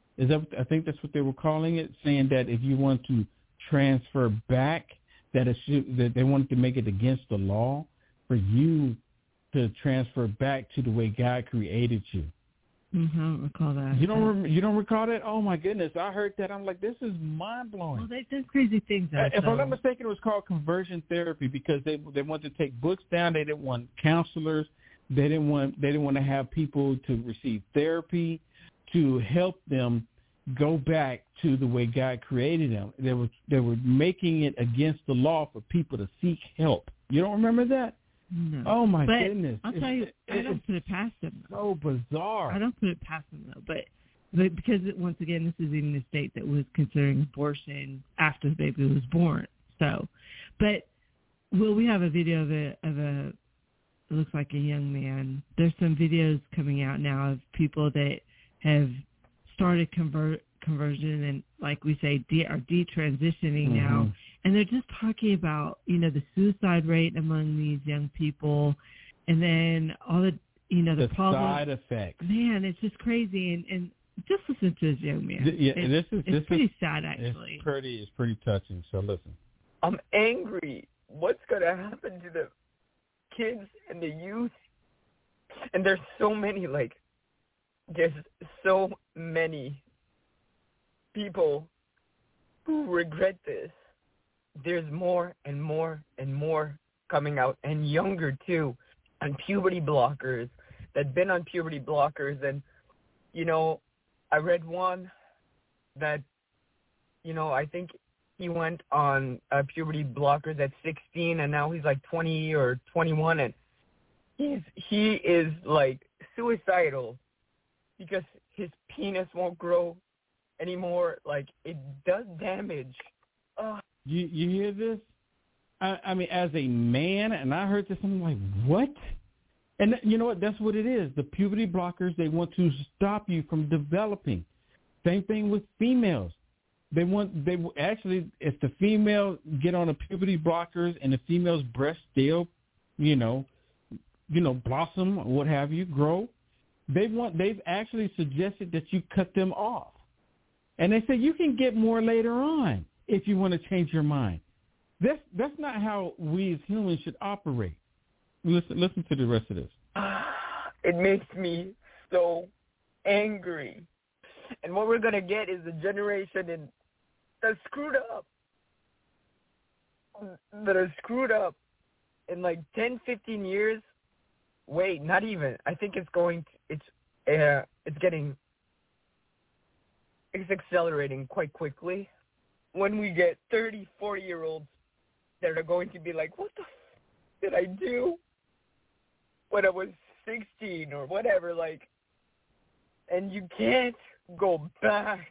Speaker 2: I think that's what they were calling it, saying that if you want to transfer back, that they wanted to make it against the law for you to transfer back to the way God created you.
Speaker 3: I don't recall that.
Speaker 2: You don't recall that? Oh my goodness! I heard that. I'm like, this is mind blowing.
Speaker 3: Well, they've done crazy things.
Speaker 2: If I'm not mistaken, it was called conversion therapy because they wanted to take books down. They didn't want counselors. They didn't want to have people to receive therapy to help them go back to the way God created them. They were making it against the law for people to seek help. You don't remember that?
Speaker 3: No.
Speaker 2: Oh my goodness!
Speaker 3: I'll tell you, I don't put it past them.
Speaker 2: So bizarre.
Speaker 3: I don't put it past them though, but because once again, this is in the state that was considering abortion after the baby was born. So, but we have a video of a it looks like a young man. There's some videos coming out now of people that have started conversion and, like we say, are detransitioning now. And they're just talking about, the suicide rate among these young people, and then all the, the problems.
Speaker 2: Side effects.
Speaker 3: Man, it's just crazy. And just listen to this young man. It's pretty sad, actually.
Speaker 2: It's pretty touching. So listen.
Speaker 9: I'm angry. What's going to happen to the kids and the youth? And there's so many, there's so many people who regret this. There's more and more and more coming out, and younger too, on puberty blockers, that been on puberty blockers. And, I read one that, I think he went on puberty blockers at 16, and now he's 20 or 21, and he is suicidal because his penis won't grow anymore. It does damage.
Speaker 2: You hear this? I mean, as a man, and I heard this, I'm like, what? And you know what? That's what it is. The puberty blockers, they want to stop you from developing. Same thing with females. Actually, if the female get on the puberty blockers and the female's breast still, blossom or what have you, grow, they've actually suggested that you cut them off. And they say you can get more later on if you want to change your mind. That's not how we as humans should operate. Listen to the rest of this.
Speaker 9: It makes me so angry. And what we're going to get is a generation that's screwed up. That are screwed up in like 10, 15 years. Wait, not even. I think it's accelerating quite quickly. When we get 30, 40-year-olds that are going to be like, what the did I do when I was 16 or whatever, like, and you can't go back.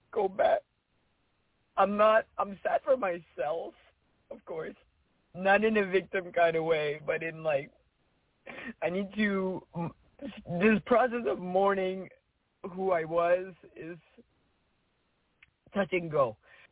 Speaker 9: I'm sad for myself, of course, not in a victim kind of way, but in like, I need to, this process of mourning who I was is touch and go.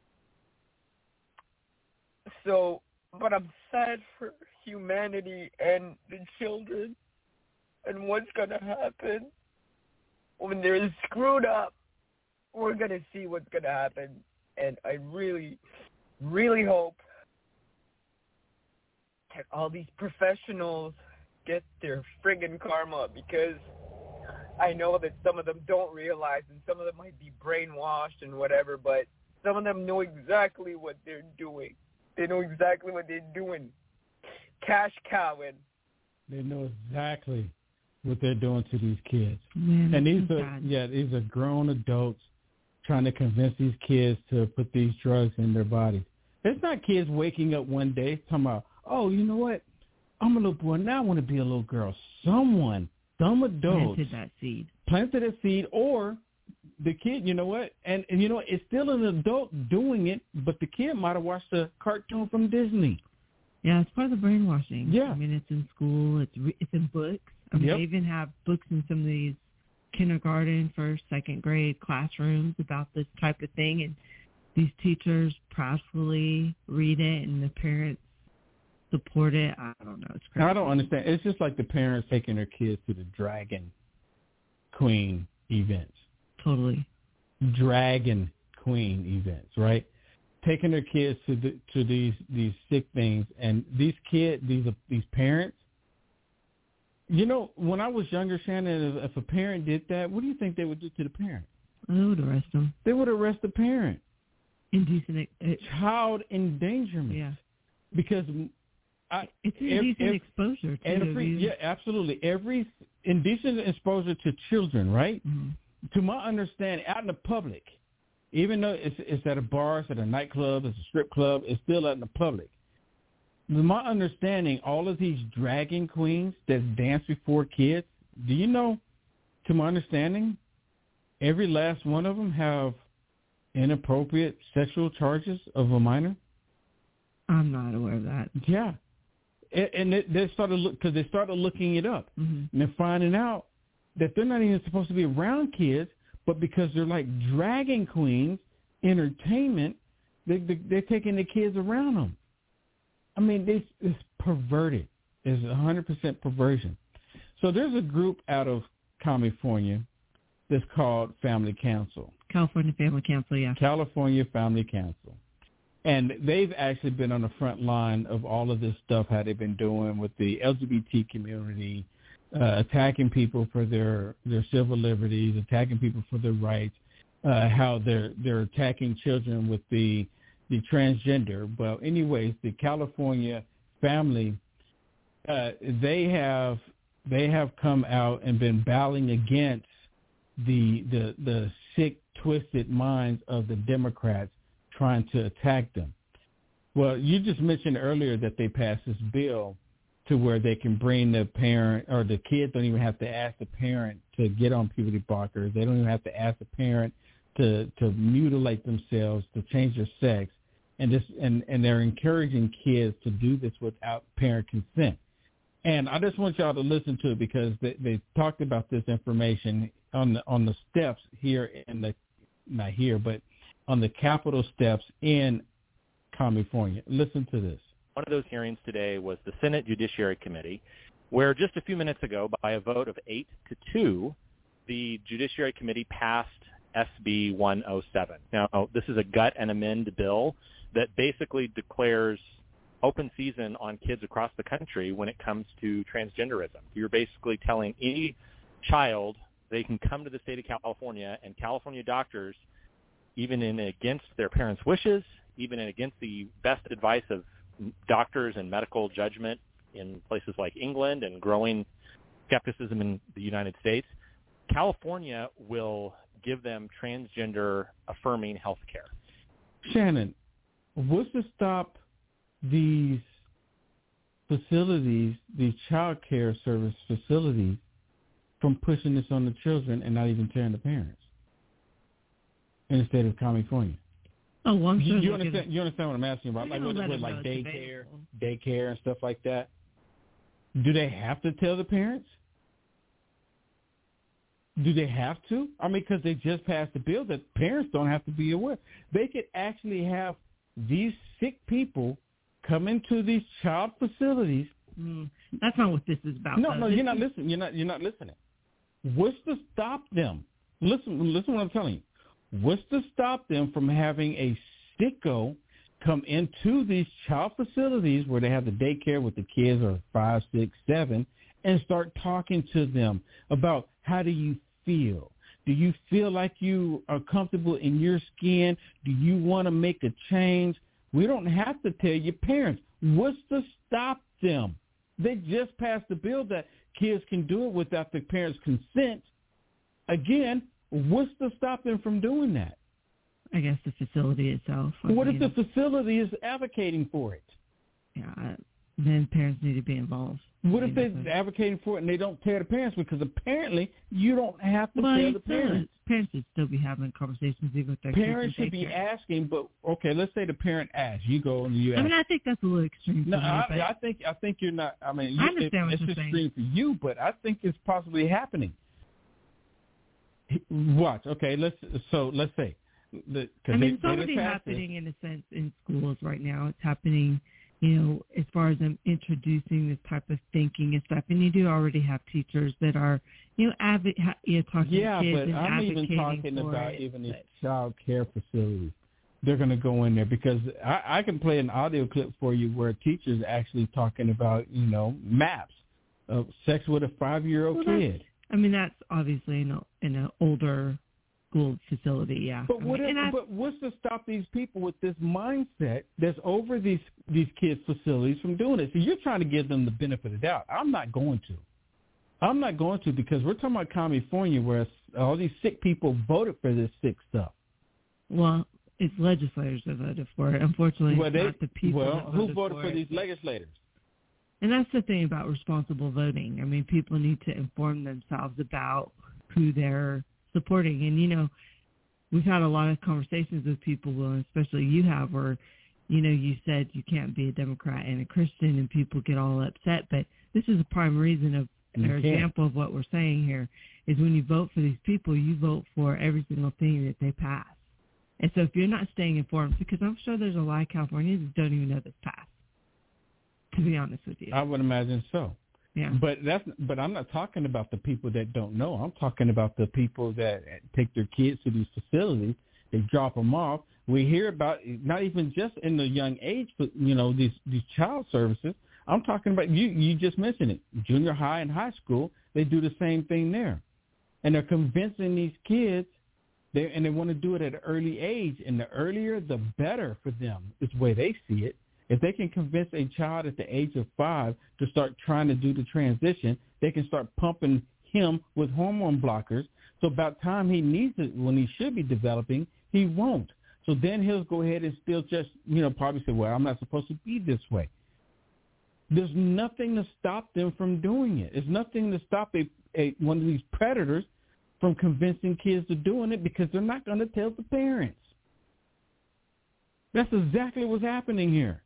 Speaker 9: So, but I'm sad for humanity and the children and what's going to happen when they're screwed up. We're going to see what's going to happen. And I really, really hope that all these professionals get their friggin' karma, because I know that some of them don't realize and some of them might be brainwashed and whatever, but some of them know exactly what they're doing. They know exactly what they're doing. Cash cowing.
Speaker 2: They know exactly what they're doing to these kids.
Speaker 3: Man,
Speaker 2: and these are grown adults trying to convince these kids to put these drugs in their bodies. It's not kids waking up one day talking about, oh, you know what? I'm a little boy. Now I want to be a little girl. Some adults planted a seed, or the kid, you know what? And you know, it's still an adult doing it, but the kid might have watched a cartoon from Disney.
Speaker 3: Yeah, it's part of the brainwashing.
Speaker 2: Yeah.
Speaker 3: I mean, it's in school. It's in books. I mean, They even have books in some of these kindergarten, first, second grade classrooms about this type of thing, and these teachers proudly read it, and the parents support it. I don't know. It's crazy.
Speaker 2: I don't understand. It's just like the parents taking their kids to the Dragon Queen events.
Speaker 3: Totally.
Speaker 2: Dragon Queen events, right? Taking their kids to these sick things, and these parents. You know, when I was younger, Shannon, if a parent did that, what do you think they would do to the parent?
Speaker 3: They would arrest them.
Speaker 2: They would arrest the parent.
Speaker 3: Indecent.
Speaker 2: Child endangerment.
Speaker 3: Yeah.
Speaker 2: Because
Speaker 3: it's indecent exposure too.
Speaker 2: Yeah, absolutely. Every indecent exposure to children, right?
Speaker 3: Mm-hmm.
Speaker 2: To my understanding, out in the public, even though it's at a bar, it's at a nightclub, it's a strip club, it's still out in the public. To my understanding, all of these dragon queens that dance before kids, do you know, to my understanding, every last one of them have inappropriate sexual charges of a minor?
Speaker 3: I'm not aware of that.
Speaker 2: Yeah. And they started looking it up,
Speaker 3: mm-hmm.
Speaker 2: and they're finding out that they're not even supposed to be around kids, but because they're like dragon queens, entertainment, they're taking the kids around them. I mean, it's perverted. It's 100% perversion. So there's a group out of California that's called Family Council.
Speaker 3: California Family Council, yeah.
Speaker 2: California Family Council. And they've actually been on the front line of all of this stuff, how they've been doing with the LGBT community, attacking people for their civil liberties, attacking people for their rights, how they're attacking children with the transgender. Well, anyways, the California family, they have come out and been battling against the sick, twisted minds of the Democrats trying to attack them. Well, you just mentioned earlier that they passed this bill to where they can bring the parent, or the kids don't even have to ask the parent to get on puberty blockers. They don't even have to ask the parent to mutilate themselves, to change their sex. and they're encouraging kids to do this without parent consent. And I just want y'all to listen to it because they talked about this information on the steps here not here, but on the Capitol steps in California. Listen to this.
Speaker 10: One of those hearings today was the Senate Judiciary Committee, where just a few minutes ago, by a vote of 8-2, the Judiciary Committee passed SB 107. Now, this is a gut and amend bill that basically declares open season on kids across the country when it comes to transgenderism. You're basically telling any child they can come to the state of California, and California doctors, even in against their parents' wishes, even in against the best advice of doctors and medical judgment in places like England and growing skepticism in the United States, California will give them transgender affirming health care.
Speaker 2: Shannon, what's to stop these facilities, these child care service facilities, from pushing this on the children and not even telling the parents in the state of California?
Speaker 3: Oh, well, I'm sure
Speaker 2: you understand what I'm asking about? Like with like daycare and stuff like that. Do they have to tell the parents? Do they have to? I mean, because they just passed a bill that parents don't have to be aware. They could actually have these sick people come into these child facilities.
Speaker 3: That's not what this is about.
Speaker 2: No, you're not listening. You're not listening. What's to stop them? Listen what I'm telling you. What's to stop them from having a sicko come into these child facilities where they have the daycare with the kids are 5, 6, 7 and start talking to them about how do you feel? Do you feel like you are comfortable in your skin? Do you want to make a change? We don't have to tell your parents. What's to stop them? They just passed a bill that kids can do it without the parents' consent. Again, what's to stop them from doing that?
Speaker 3: I guess the facility itself.
Speaker 2: What if the facility is advocating for it?
Speaker 3: Yeah, then parents need to be involved.
Speaker 2: What if they're advocating for it and they don't tell the parents? Because apparently you don't have to tell the parents.
Speaker 3: Parents should still be having conversations with their
Speaker 2: parents
Speaker 3: kids.
Speaker 2: Should be asking, but okay, let's say the parent asks. You go and you ask.
Speaker 3: I mean, I think that's a little extreme.
Speaker 2: No, I think you're not. I mean,
Speaker 3: I understand what you're saying.
Speaker 2: It's extreme for you, but I think it's possibly happening. Watch. Okay, let's say.
Speaker 3: I mean, it's already happening in a sense in schools right now. It's happening, as far as them introducing this type of thinking and stuff. And you do already have teachers that are, talking to kids and
Speaker 2: I'm even talking about even these child care facilities. They're going to go in there because I can play an audio clip for you where a teacher's actually talking about, maps of sex with a 5-year-old kid.
Speaker 3: That's obviously in an older school facility, yeah.
Speaker 2: But what's to stop these people with this mindset that's over these kids' facilities from doing it? So you're trying to give them the benefit of the doubt. I'm not going to because we're talking about California where all these sick people voted for this sick stuff.
Speaker 3: Well, it's legislators that voted for it. Unfortunately, it's not the people that
Speaker 2: who voted for these legislators?
Speaker 3: And that's the thing about responsible voting. I mean, people need to inform themselves about who they're supporting. And, we've had a lot of conversations with people, Will, especially you have, where, you said you can't be a Democrat and a Christian and people get all upset. But this is a prime reason or example of what we're saying here is when you vote for these people, you vote for every single thing that they pass. And so if you're not staying informed, because I'm sure there's a lot of Californians that don't even know this passed, to be honest with you.
Speaker 2: I would imagine so.
Speaker 3: Yeah.
Speaker 2: But I'm not talking about the people that don't know. I'm talking about the people that take their kids to these facilities. They drop them off. We hear about not even just in the young age, but these child services. I'm talking about you just mentioned it. Junior high and high school, they do the same thing there, and they're convincing these kids. They want to do it at an early age, and the earlier the better for them. It's the way they see it. If they can convince a child at the age of 5 to start trying to do the transition, they can start pumping him with hormone blockers. So about time he needs it, when he should be developing, he won't. So then he'll go ahead and still just, probably say, well, I'm not supposed to be this way. There's nothing to stop them from doing it. There's nothing to stop one of these predators from convincing kids to doing it because they're not going to tell the parents. That's exactly what's happening here.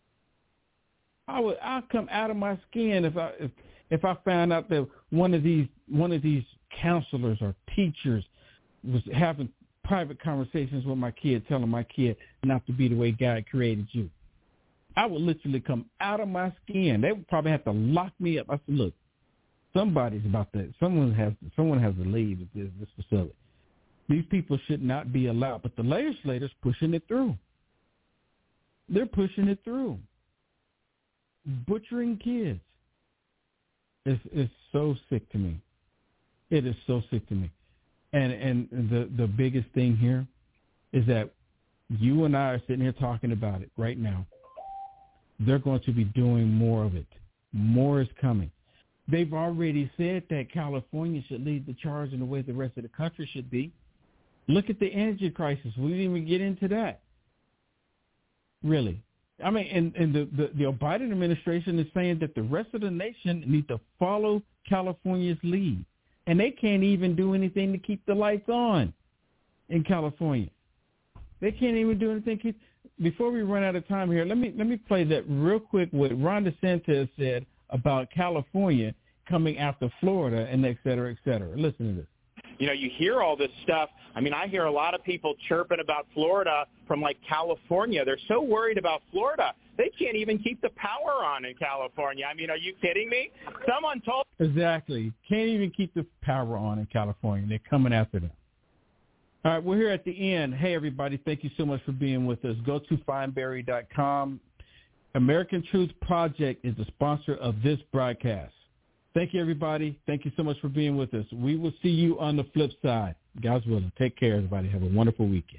Speaker 2: I'll come out of my skin if I found out that one of these counselors or teachers was having private conversations with my kid, telling my kid not to be the way God created you. I would literally come out of my skin. They would probably have to lock me up. I said, look, somebody's about that. Someone has to leave this facility. These people should not be allowed. But the legislators pushing it through. They're pushing it through. Butchering kids. It's so sick to me. It is so sick to me. And the biggest thing here is that you and I are sitting here talking about it right now. They're going to be doing more of it. More is coming. They've already said that California should lead the charge in the way the rest of the country should be. Look at the energy crisis. We didn't even get into that. Really. I mean, and the Biden administration is saying that the rest of the nation need to follow California's lead. And they can't even do anything to keep the lights on in California. They can't even do anything. Before we run out of time here, let me play that real quick what Ron DeSantis said about California coming after Florida and et cetera, et cetera. Listen to this.
Speaker 11: You know, you hear all this stuff. I mean, I hear a lot of people chirping about Florida from, like, California. They're so worried about Florida, they can't even keep the power on in California. I mean, are you kidding me? Someone told...
Speaker 2: Exactly. Can't even keep the power on in California. They're coming after them. All right, we're here at the end. Hey, everybody, thank you so much for being with us. Go to fineberry.com. American Truth Project is the sponsor of this broadcast. Thank you, everybody. Thank you so much for being with us. We will see you on the flip side. God's willing. Take care, everybody. Have a wonderful weekend.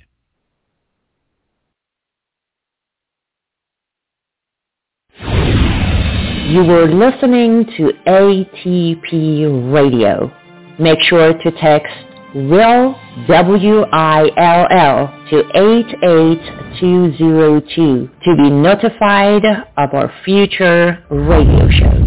Speaker 12: You were listening to ATP Radio. Make sure to text WILL, WILL, to 88202 to be notified of our future radio shows.